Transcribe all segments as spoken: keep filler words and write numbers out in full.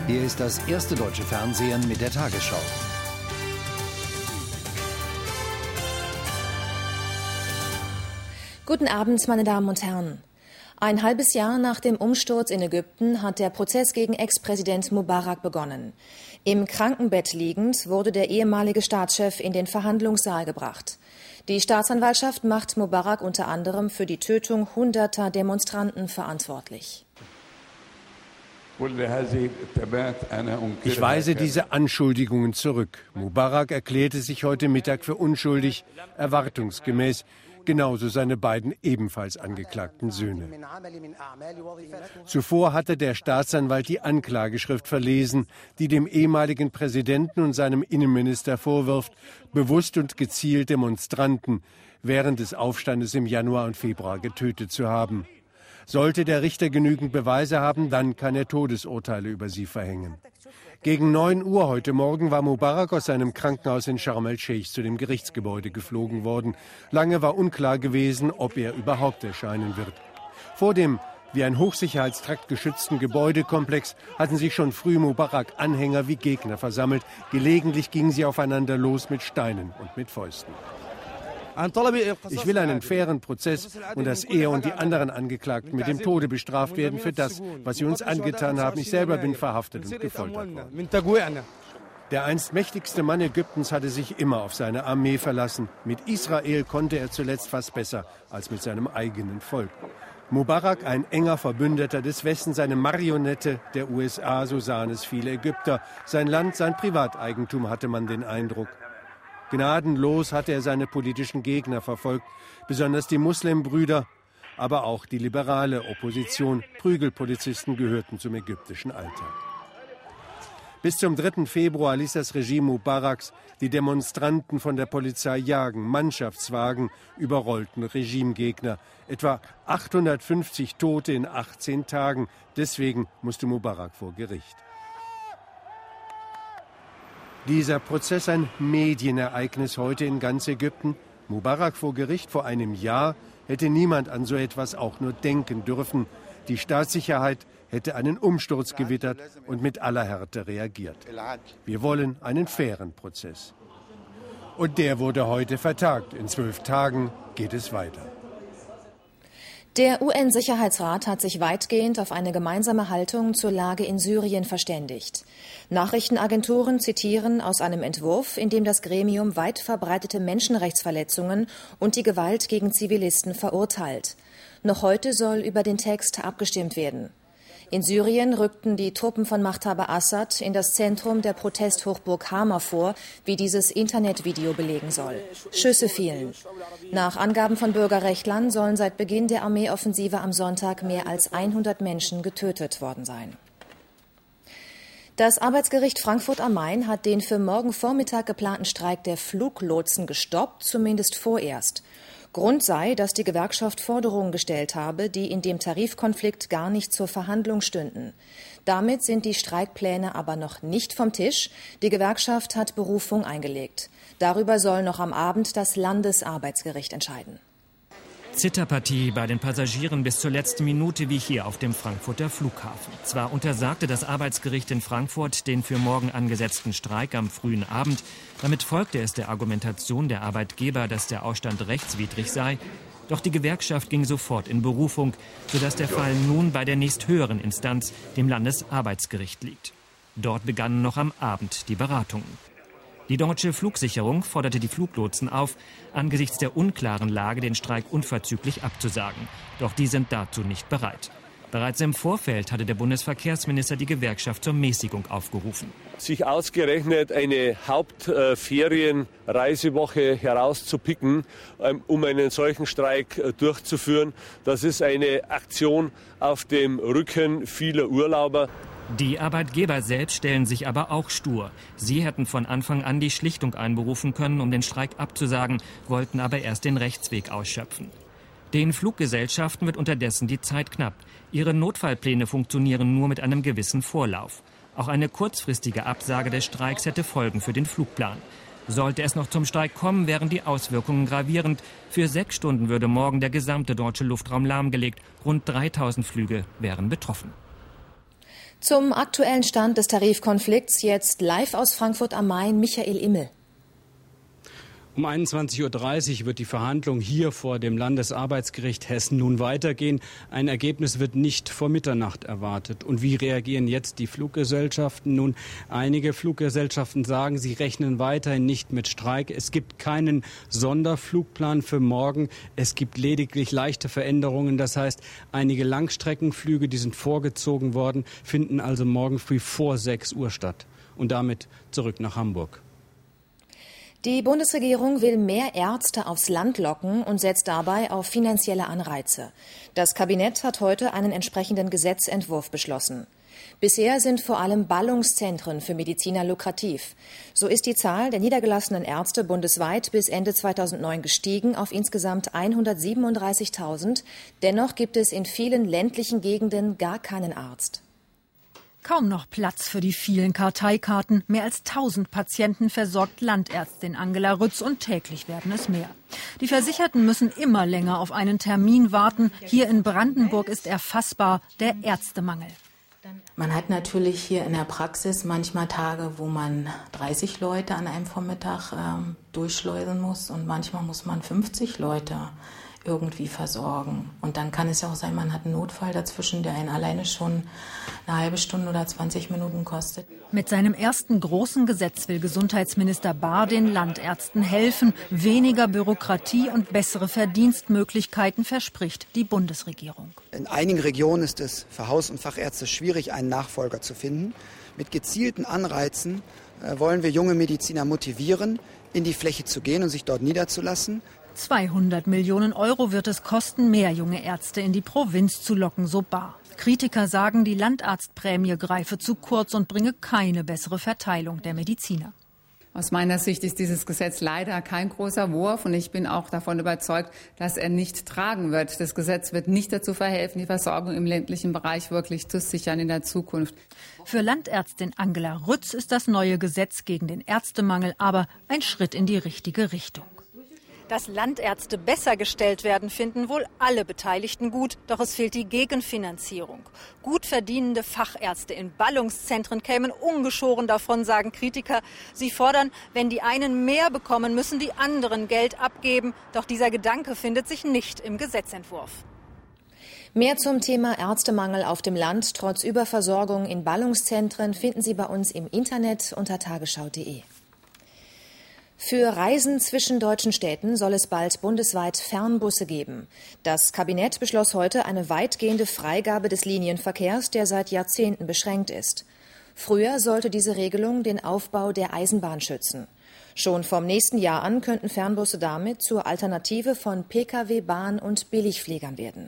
Hier ist das erste deutsche Fernsehen mit der Tagesschau. Guten Abend, meine Damen und Herren. Ein halbes Jahr nach dem Umsturz in Ägypten hat der Prozess gegen Ex-Präsident Mubarak begonnen. Im Krankenbett liegend wurde der ehemalige Staatschef in den Verhandlungssaal gebracht. Die Staatsanwaltschaft macht Mubarak unter anderem für die Tötung hunderter Demonstranten verantwortlich. Ich weise diese Anschuldigungen zurück. Mubarak erklärte sich heute Mittag für unschuldig, erwartungsgemäß, genauso seine beiden ebenfalls angeklagten Söhne. Zuvor hatte der Staatsanwalt die Anklageschrift verlesen, die dem ehemaligen Präsidenten und seinem Innenminister vorwirft, bewusst und gezielt Demonstranten während des Aufstandes im Januar und Februar getötet zu haben. Sollte der Richter genügend Beweise haben, dann kann er Todesurteile über sie verhängen. Gegen neun Uhr heute Morgen war Mubarak aus seinem Krankenhaus in Sharm el-Sheikh zu dem Gerichtsgebäude geflogen worden. Lange war unklar gewesen, ob er überhaupt erscheinen wird. Vor dem wie ein Hochsicherheitstrakt geschützten Gebäudekomplex hatten sich schon früh Mubarak-Anhänger wie Gegner versammelt. Gelegentlich gingen sie aufeinander los mit Steinen und mit Fäusten. Ich will einen fairen Prozess und dass er und die anderen Angeklagten mit dem Tode bestraft werden für das, was sie uns angetan haben. Ich selber bin verhaftet und gefoltert worden. Der einst mächtigste Mann Ägyptens hatte sich immer auf seine Armee verlassen. Mit Israel konnte er zuletzt fast besser als mit seinem eigenen Volk. Mubarak, ein enger Verbündeter des Westens, eine Marionette der U S A, so sahen es viele Ägypter. Sein Land, sein Privateigentum, hatte man den Eindruck. Gnadenlos hatte er seine politischen Gegner verfolgt, besonders die Muslimbrüder, aber auch die liberale Opposition. Prügelpolizisten gehörten zum ägyptischen Alltag. Bis zum dritten Februar ließ das Regime Mubaraks die Demonstranten von der Polizei jagen. Mannschaftswagen überrollten Regimegegner. Etwa achthundertfünfzig Tote in achtzehn Tagen. Deswegen musste Mubarak vor Gericht. Dieser Prozess ein Medienereignis heute in ganz Ägypten. Mubarak vor Gericht vor einem Jahr hätte niemand an so etwas auch nur denken dürfen. Die Staatssicherheit hätte einen Umsturz gewittert und mit aller Härte reagiert. Wir wollen einen fairen Prozess. Und der wurde heute vertagt. In zwölf Tagen geht es weiter. Der U N-Sicherheitsrat hat sich weitgehend auf eine gemeinsame Haltung zur Lage in Syrien verständigt. Nachrichtenagenturen zitieren aus einem Entwurf, in dem das Gremium weit verbreitete Menschenrechtsverletzungen und die Gewalt gegen Zivilisten verurteilt. Noch heute soll über den Text abgestimmt werden. In Syrien rückten die Truppen von Machthaber Assad in das Zentrum der Protesthochburg Hama vor, wie dieses Internetvideo belegen soll. Schüsse fielen. Nach Angaben von Bürgerrechtlern sollen seit Beginn der Armeeoffensive am Sonntag mehr als hundert Menschen getötet worden sein. Das Arbeitsgericht Frankfurt am Main hat den für morgen Vormittag geplanten Streik der Fluglotsen gestoppt, zumindest vorerst. Grund sei, dass die Gewerkschaft Forderungen gestellt habe, die in dem Tarifkonflikt gar nicht zur Verhandlung stünden. Damit sind die Streikpläne aber noch nicht vom Tisch. Die Gewerkschaft hat Berufung eingelegt. Darüber soll noch am Abend das Landesarbeitsgericht entscheiden. Zitterpartie bei den Passagieren bis zur letzten Minute wie hier auf dem Frankfurter Flughafen. Zwar untersagte das Arbeitsgericht in Frankfurt den für morgen angesetzten Streik am frühen Abend. Damit folgte es der Argumentation der Arbeitgeber, dass der Ausstand rechtswidrig sei. Doch die Gewerkschaft ging sofort in Berufung, sodass der Fall nun bei der nächsthöheren Instanz, dem Landesarbeitsgericht, liegt. Dort begannen noch am Abend die Beratungen. Die deutsche Flugsicherung forderte die Fluglotsen auf, angesichts der unklaren Lage den Streik unverzüglich abzusagen. Doch die sind dazu nicht bereit. Bereits im Vorfeld hatte der Bundesverkehrsminister die Gewerkschaft zur Mäßigung aufgerufen. Sich ausgerechnet eine Hauptferienreisewoche herauszupicken, um einen solchen Streik durchzuführen, das ist eine Aktion auf dem Rücken vieler Urlauber. Die Arbeitgeber selbst stellen sich aber auch stur. Sie hätten von Anfang an die Schlichtung einberufen können, um den Streik abzusagen, wollten aber erst den Rechtsweg ausschöpfen. Den Fluggesellschaften wird unterdessen die Zeit knapp. Ihre Notfallpläne funktionieren nur mit einem gewissen Vorlauf. Auch eine kurzfristige Absage des Streiks hätte Folgen für den Flugplan. Sollte es noch zum Streik kommen, wären die Auswirkungen gravierend. Für sechs Stunden würde morgen der gesamte deutsche Luftraum lahmgelegt. Rund dreitausend Flüge wären betroffen. Zum aktuellen Stand des Tarifkonflikts jetzt live aus Frankfurt am Main Michael Immel. Um einundzwanzig Uhr dreißig wird die Verhandlung hier vor dem Landesarbeitsgericht Hessen nun weitergehen. Ein Ergebnis wird nicht vor Mitternacht erwartet. Und wie reagieren jetzt die Fluggesellschaften? Nun, einige Fluggesellschaften sagen, sie rechnen weiterhin nicht mit Streik. Es gibt keinen Sonderflugplan für morgen. Es gibt lediglich leichte Veränderungen. Das heißt, einige Langstreckenflüge, die sind vorgezogen worden, finden also morgen früh vor sechs Uhr statt. Und damit zurück nach Hamburg. Die Bundesregierung will mehr Ärzte aufs Land locken und setzt dabei auf finanzielle Anreize. Das Kabinett hat heute einen entsprechenden Gesetzentwurf beschlossen. Bisher sind vor allem Ballungszentren für Mediziner lukrativ. So ist die Zahl der niedergelassenen Ärzte bundesweit bis Ende zweitausendneun gestiegen auf insgesamt hundertsiebenunddreißigtausend. Dennoch gibt es in vielen ländlichen Gegenden gar keinen Arzt. Kaum noch Platz für die vielen Karteikarten. Mehr als tausend Patienten versorgt Landärztin Angela Rütz und täglich werden es mehr. Die Versicherten müssen immer länger auf einen Termin warten. Hier in Brandenburg ist erfassbar der Ärztemangel. Man hat natürlich hier in der Praxis manchmal Tage, wo man dreißig Leute an einem Vormittag ähm, durchschleusen muss und manchmal muss man fünfzig Leute irgendwie versorgen. Und dann kann es ja auch sein, man hat einen Notfall dazwischen, der einen alleine schon eine halbe Stunde oder zwanzig Minuten kostet. Mit seinem ersten großen Gesetz will Gesundheitsminister Bahr den Landärzten helfen. Weniger Bürokratie und bessere Verdienstmöglichkeiten verspricht die Bundesregierung. In einigen Regionen ist es für Haus- und Fachärzte schwierig, einen Nachfolger zu finden. Mit gezielten Anreizen äh, wollen wir junge Mediziner motivieren, in die Fläche zu gehen und sich dort niederzulassen. zweihundert Millionen Euro wird es kosten, mehr junge Ärzte in die Provinz zu locken, so Bahr. Kritiker sagen, die Landarztprämie greife zu kurz und bringe keine bessere Verteilung der Mediziner. Aus meiner Sicht ist dieses Gesetz leider kein großer Wurf und ich bin auch davon überzeugt, dass er nicht tragen wird. Das Gesetz wird nicht dazu verhelfen, die Versorgung im ländlichen Bereich wirklich zu sichern in der Zukunft. Für Landärztin Angela Rütz ist das neue Gesetz gegen den Ärztemangel aber ein Schritt in die richtige Richtung. Dass Landärzte besser gestellt werden, finden wohl alle Beteiligten gut. Doch es fehlt die Gegenfinanzierung. Gut verdienende Fachärzte in Ballungszentren kämen ungeschoren davon, sagen Kritiker. Sie fordern, wenn die einen mehr bekommen, müssen die anderen Geld abgeben. Doch dieser Gedanke findet sich nicht im Gesetzentwurf. Mehr zum Thema Ärztemangel auf dem Land trotz Überversorgung in Ballungszentren finden Sie bei uns im Internet unter tagesschau punkt de. Für Reisen zwischen deutschen Städten soll es bald bundesweit Fernbusse geben. Das Kabinett beschloss heute eine weitgehende Freigabe des Linienverkehrs, der seit Jahrzehnten beschränkt ist. Früher sollte diese Regelung den Aufbau der Eisenbahn schützen. Schon vom nächsten Jahr an könnten Fernbusse damit zur Alternative von Pkw, Bahn und Billigfliegern werden.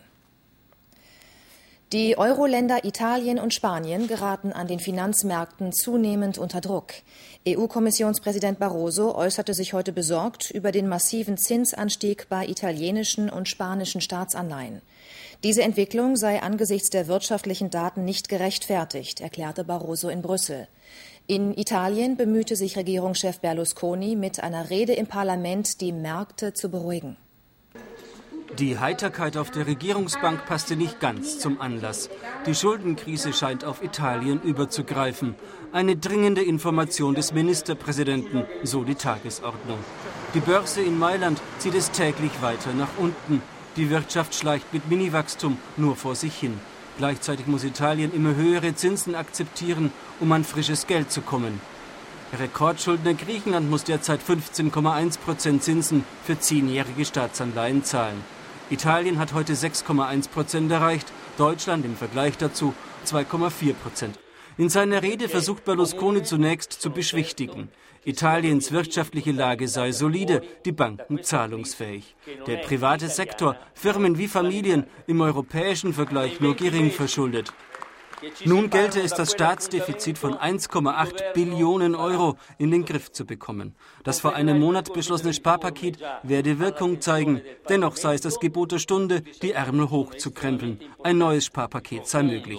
Die Euro-Länder Italien und Spanien geraten an den Finanzmärkten zunehmend unter Druck. E U-Kommissionspräsident Barroso äußerte sich heute besorgt über den massiven Zinsanstieg bei italienischen und spanischen Staatsanleihen. Diese Entwicklung sei angesichts der wirtschaftlichen Daten nicht gerechtfertigt, erklärte Barroso in Brüssel. In Italien bemühte sich Regierungschef Berlusconi mit einer Rede im Parlament, die Märkte zu beruhigen. Die Heiterkeit auf der Regierungsbank passte nicht ganz zum Anlass. Die Schuldenkrise scheint auf Italien überzugreifen. Eine dringende Information des Ministerpräsidenten, so die Tagesordnung. Die Börse in Mailand zieht es täglich weiter nach unten. Die Wirtschaft schleicht mit Miniwachstum nur vor sich hin. Gleichzeitig muss Italien immer höhere Zinsen akzeptieren, um an frisches Geld zu kommen. Rekordschuldner Griechenland muss derzeit fünfzehn Komma eins Prozent Zinsen für zehnjährige Staatsanleihen zahlen. Italien hat heute sechs Komma eins Prozent erreicht, Deutschland im Vergleich dazu zwei Komma vier Prozent. In seiner Rede versucht Berlusconi zunächst zu beschwichtigen. Italiens wirtschaftliche Lage sei solide, die Banken zahlungsfähig. Der private Sektor, Firmen wie Familien, im europäischen Vergleich nur gering verschuldet. Nun gelte es, das Staatsdefizit von eins Komma acht Billionen Euro in den Griff zu bekommen. Das vor einem Monat beschlossene Sparpaket werde Wirkung zeigen. Dennoch sei es das Gebot der Stunde, die Ärmel hochzukrempeln. Ein neues Sparpaket sei möglich.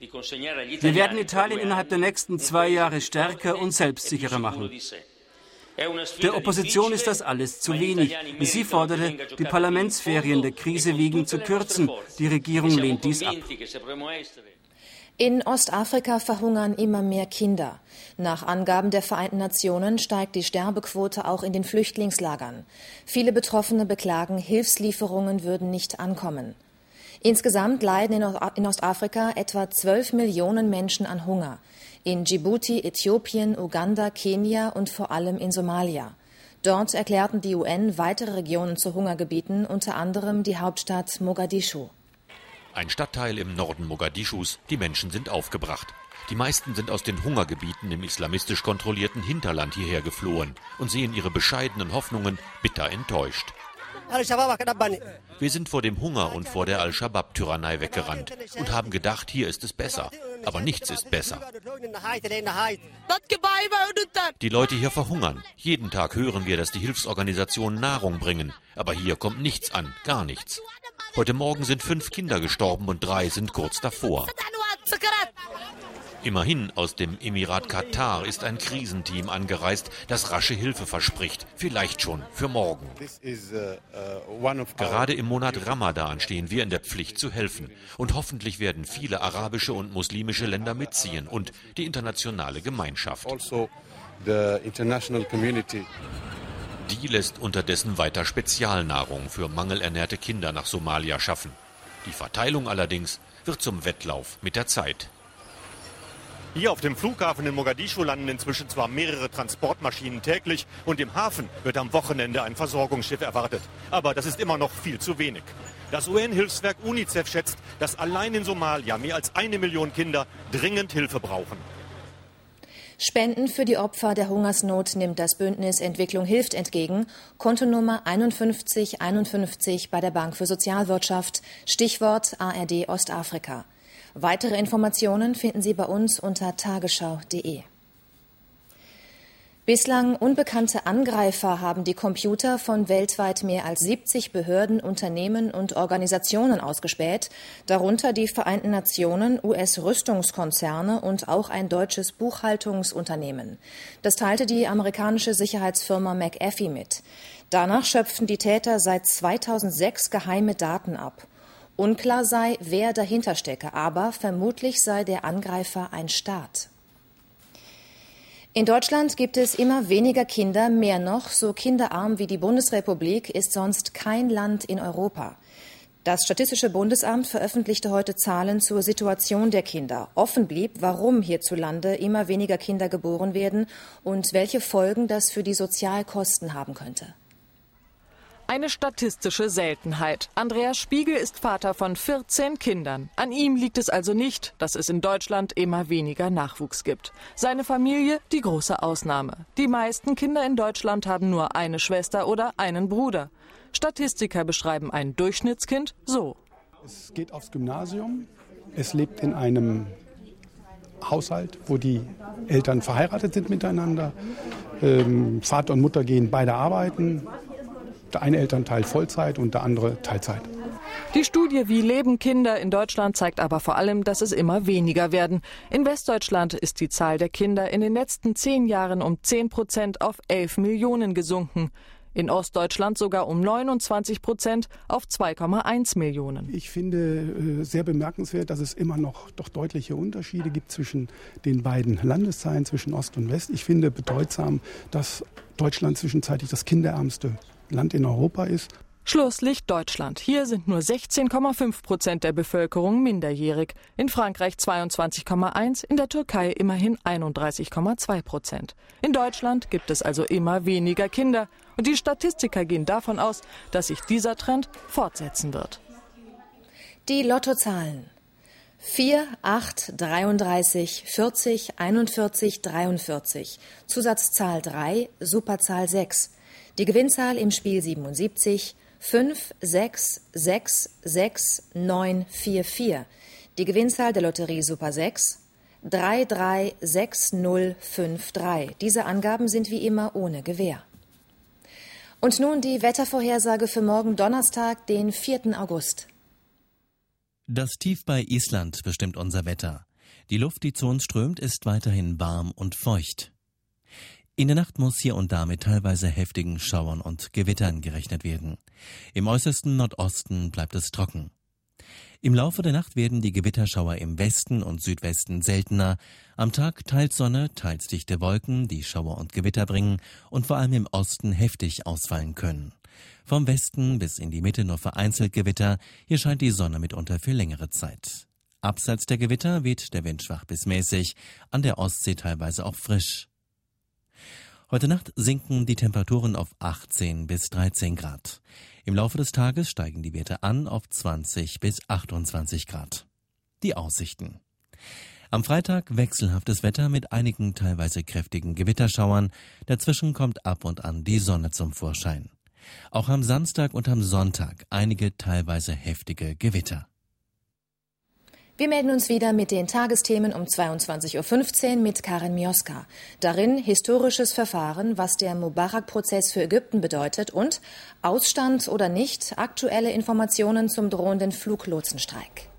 Wir werden Italien innerhalb der nächsten zwei Jahre stärker und selbstsicherer machen. Der Opposition ist das alles zu wenig. Sie forderte, die Parlamentsferien der Krise wegen zu kürzen. Die Regierung lehnt dies ab. In Ostafrika verhungern immer mehr Kinder. Nach Angaben der Vereinten Nationen steigt die Sterbequote auch in den Flüchtlingslagern. Viele Betroffene beklagen, Hilfslieferungen würden nicht ankommen. Insgesamt leiden in Ostafrika etwa zwölf Millionen Menschen an Hunger. In Djibouti, Äthiopien, Uganda, Kenia und vor allem in Somalia. Dort erklärten die U N weitere Regionen zu Hungergebieten, unter anderem die Hauptstadt Mogadischu. Ein Stadtteil im Norden Mogadischus, die Menschen sind aufgebracht. Die meisten sind aus den Hungergebieten im islamistisch kontrollierten Hinterland hierher geflohen und sehen ihre bescheidenen Hoffnungen bitter enttäuscht. Wir sind vor dem Hunger und vor der Al-Shabaab-Tyrannei weggerannt und haben gedacht, hier ist es besser. Aber nichts ist besser. Die Leute hier verhungern. Jeden Tag hören wir, dass die Hilfsorganisationen Nahrung bringen. Aber hier kommt nichts an, gar nichts. Heute Morgen sind fünf Kinder gestorben und drei sind kurz davor. Immerhin, aus dem Emirat Katar ist ein Krisenteam angereist, das rasche Hilfe verspricht. Vielleicht schon für morgen. Gerade im Monat Ramadan stehen wir in der Pflicht zu helfen. Und hoffentlich werden viele arabische und muslimische Länder mitziehen und die internationale Gemeinschaft. Die lässt unterdessen weiter Spezialnahrung für mangelernährte Kinder nach Somalia schaffen. Die Verteilung allerdings wird zum Wettlauf mit der Zeit. Hier auf dem Flughafen in Mogadischu landen inzwischen zwar mehrere Transportmaschinen täglich und im Hafen wird am Wochenende ein Versorgungsschiff erwartet. Aber das ist immer noch viel zu wenig. Das U N-Hilfswerk UNICEF schätzt, dass allein in Somalia mehr als eine Million Kinder dringend Hilfe brauchen. Spenden für die Opfer der Hungersnot nimmt das Bündnis Entwicklung hilft entgegen. Kontonummer einundfünfzig einundfünfzig bei der Bank für Sozialwirtschaft. Stichwort A R D Ostafrika. Weitere Informationen finden Sie bei uns unter tagesschau punkt de. Bislang unbekannte Angreifer haben die Computer von weltweit mehr als siebzig Behörden, Unternehmen und Organisationen ausgespäht, darunter die Vereinten Nationen, U S-Rüstungskonzerne und auch ein deutsches Buchhaltungsunternehmen. Das teilte die amerikanische Sicherheitsfirma McAfee mit. Danach schöpften die Täter seit zweitausendsechs geheime Daten ab. Unklar sei, wer dahinter stecke, aber vermutlich sei der Angreifer ein Staat. In Deutschland gibt es immer weniger Kinder, mehr noch, so kinderarm wie die Bundesrepublik ist sonst kein Land in Europa. Das Statistische Bundesamt veröffentlichte heute Zahlen zur Situation der Kinder. Offen blieb, warum hierzulande immer weniger Kinder geboren werden und welche Folgen das für die Sozialkosten haben könnte. Eine statistische Seltenheit. Andreas Spiegel ist Vater von vierzehn Kindern. An ihm liegt es also nicht, dass es in Deutschland immer weniger Nachwuchs gibt. Seine Familie die große Ausnahme. Die meisten Kinder in Deutschland haben nur eine Schwester oder einen Bruder. Statistiker beschreiben ein Durchschnittskind so. Es geht aufs Gymnasium. Es lebt in einem Haushalt, wo die Eltern verheiratet sind miteinander. Ähm, Vater und Mutter gehen beide arbeiten. Der eine Elternteil Vollzeit und der andere Teilzeit. Die Studie Wie leben Kinder in Deutschland zeigt aber vor allem, dass es immer weniger werden. In Westdeutschland ist die Zahl der Kinder in den letzten zehn Jahren um zehn Prozent auf elf Millionen gesunken. In Ostdeutschland sogar um neunundzwanzig Prozent auf zwei Komma eins Millionen. Ich finde äh, sehr bemerkenswert, dass es immer noch doch deutliche Unterschiede gibt zwischen den beiden Landesteilen, zwischen Ost und West. Ich finde bedeutsam, dass Deutschland zwischenzeitlich das kinderärmste Land in Europa ist. Schlusslicht Deutschland. Hier sind nur sechzehn Komma fünf Prozent der Bevölkerung minderjährig. In Frankreich zweiundzwanzig Komma eins, in der Türkei immerhin einunddreißig Komma zwei Prozent. In Deutschland gibt es also immer weniger Kinder. Und die Statistiker gehen davon aus, dass sich dieser Trend fortsetzen wird. Die Lottozahlen. vier, acht, dreiunddreißig, vierzig, einundvierzig, dreiundvierzig. Zusatzzahl drei, Superzahl sechs. Die Gewinnzahl im Spiel siebenundsiebzig, fünf, sechs, sechs, sechs, neun, vier, vier. Die Gewinnzahl der Lotterie Super sechs, drei, drei, sechs, null, fünf, drei. Diese Angaben sind wie immer ohne Gewähr. Und nun die Wettervorhersage für morgen Donnerstag, den vierten August. Das Tief bei Island bestimmt unser Wetter. Die Luft, die zu uns strömt, ist weiterhin warm und feucht. In der Nacht muss hier und da mit teilweise heftigen Schauern und Gewittern gerechnet werden. Im äußersten Nordosten bleibt es trocken. Im Laufe der Nacht werden die Gewitterschauer im Westen und Südwesten seltener. Am Tag teils Sonne, teils dichte Wolken, die Schauer und Gewitter bringen und vor allem im Osten heftig ausfallen können. Vom Westen bis in die Mitte nur vereinzelt Gewitter, hier scheint die Sonne mitunter für längere Zeit. Abseits der Gewitter weht der Wind schwach bis mäßig, an der Ostsee teilweise auch frisch. Heute Nacht sinken die Temperaturen auf achtzehn bis dreizehn Grad. Im Laufe des Tages steigen die Werte an auf zwanzig bis achtundzwanzig Grad. Die Aussichten. Am Freitag wechselhaftes Wetter mit einigen teilweise kräftigen Gewitterschauern. Dazwischen kommt ab und an die Sonne zum Vorschein. Auch am Samstag und am Sonntag einige teilweise heftige Gewitter. Wir melden uns wieder mit den Tagesthemen um zweiundzwanzig Uhr fünfzehn mit Karin Mioska. Darin historisches Verfahren, was der Mubarak-Prozess für Ägypten bedeutet und Ausstand oder nicht, aktuelle Informationen zum drohenden Fluglotsenstreik.